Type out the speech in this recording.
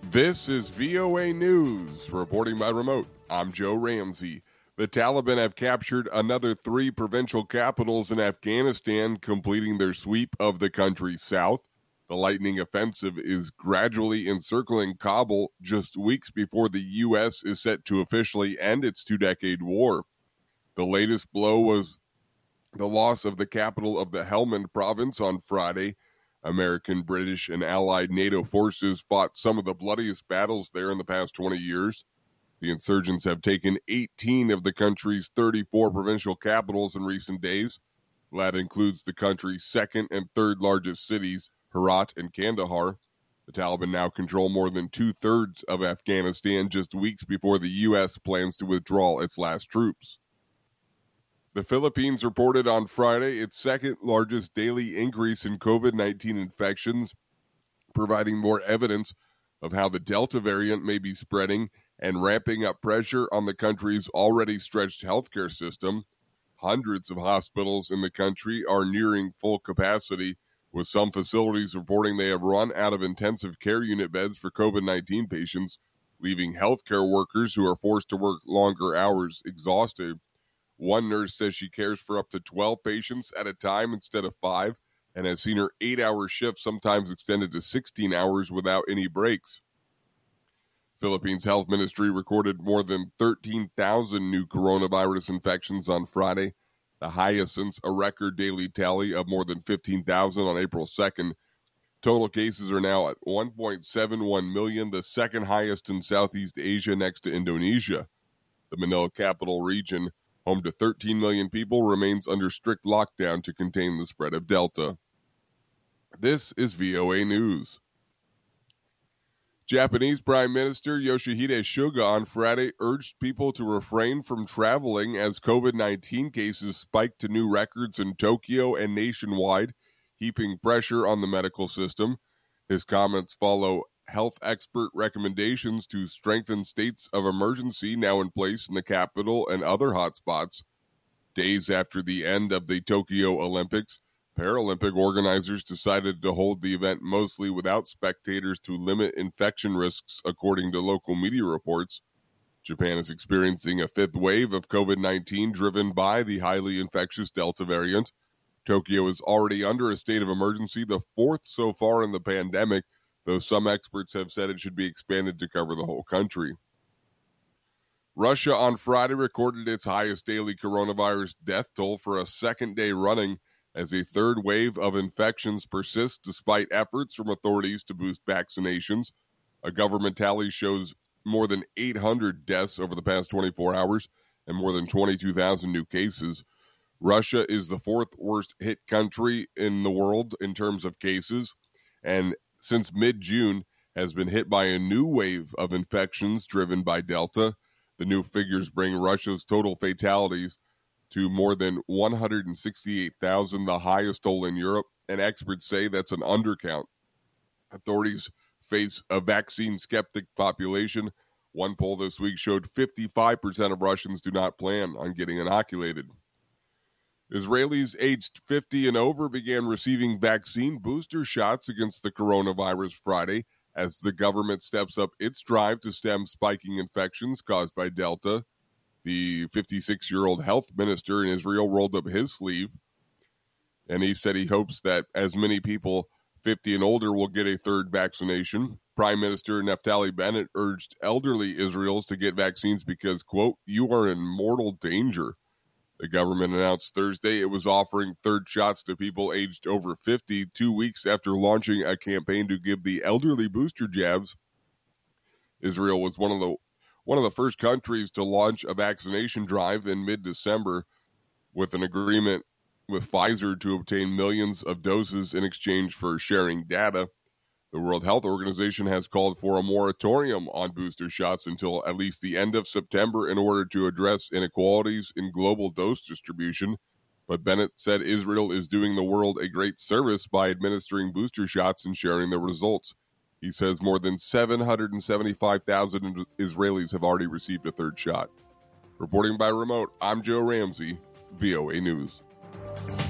This is VOA News, reporting by remote. I'm Joe Ramsey. The Taliban have captured another 3 provincial capitals in Afghanistan, completing their sweep of the country's south. The lightning offensive is gradually encircling Kabul just weeks before the U.S. is set to officially end its 2-decade war. The latest blow was the loss of the capital of the Helmand province on Friday. American, British, and allied NATO forces fought some of the bloodiest battles there in the past 20 years. The insurgents have taken 18 of the country's 34 provincial capitals in recent days. That includes the country's second and third largest cities, Herat and Kandahar. The Taliban now control more than 2/3 of Afghanistan, just weeks before the U.S. plans to withdraw its last troops. The Philippines reported on Friday its second largest daily increase in COVID-19 infections, providing more evidence of how the Delta variant may be spreading and ramping up pressure on the country's already stretched healthcare system. Hundreds of hospitals in the country are nearing full capacity, with some facilities reporting they have run out of intensive care unit beds for COVID-19 patients, leaving healthcare workers who are forced to work longer hours exhausted. One nurse says she cares for up to 12 patients at a time instead of 5, and has seen her 8-hour shifts sometimes extended to 16 hours without any breaks. Philippines Health Ministry recorded more than 13,000 new coronavirus infections on Friday, the highest since a record daily tally of more than 15,000 on April 2nd. Total cases are now at 1.71 million, the second highest in Southeast Asia next to Indonesia. The Manila capital region, home to 13 million people, remains under strict lockdown to contain the spread of Delta. This is VOA News. Japanese Prime Minister Yoshihide Suga on Friday urged people to refrain from traveling as COVID-19 cases spiked to new records in Tokyo and nationwide, heaping pressure on the medical system. His comments follow health expert recommendations to strengthen states of emergency now in place in the capital and other hotspots. Days after the end of the Tokyo Olympics, Paralympic organizers decided to hold the event mostly without spectators to limit infection risks, according to local media reports. Japan is experiencing a 5th wave of COVID-19 driven by the highly infectious Delta variant. Tokyo is already under a state of emergency, the 4th so far in the pandemic, though some experts have said it should be expanded to cover the whole country. Russia on Friday recorded its highest daily coronavirus death toll for a second day running as a 3rd wave of infections persists despite efforts from authorities to boost vaccinations. A government tally shows more than 800 deaths over the past 24 hours and more than 22,000 new cases. Russia is the 4th worst hit country in the world in terms of cases, and since mid-June has been hit by a new wave of infections driven by Delta. The new figures bring Russia's total fatalities to more than 168,000, the highest toll in Europe, and experts say that's an undercount. Authorities face a vaccine-skeptic population. One poll this week showed 55% of Russians do not plan on getting inoculated. Israelis aged 50 and over began receiving vaccine booster shots against the coronavirus Friday as the government steps up its drive to stem spiking infections caused by Delta. The 56-year-old health minister in Israel rolled up his sleeve, and he said he hopes that as many people 50 and older will get a 3rd vaccination. Prime Minister Naftali Bennett urged elderly Israelis to get vaccines because, quote, "you are in mortal danger." The government announced Thursday it was offering 3rd shots to people aged over 50, 2 weeks after launching a campaign to give the elderly booster jabs. Israel was one of the first countries to launch a vaccination drive in mid-December with an agreement with Pfizer to obtain millions of doses in exchange for sharing data. The World Health Organization has called for a moratorium on booster shots until at least the end of September in order to address inequalities in global dose distribution. But Bennett said Israel is doing the world a great service by administering booster shots and sharing the results. He says more than 775,000 Israelis have already received a 3rd shot. Reporting by remote, I'm Joe Ramsey, VOA News.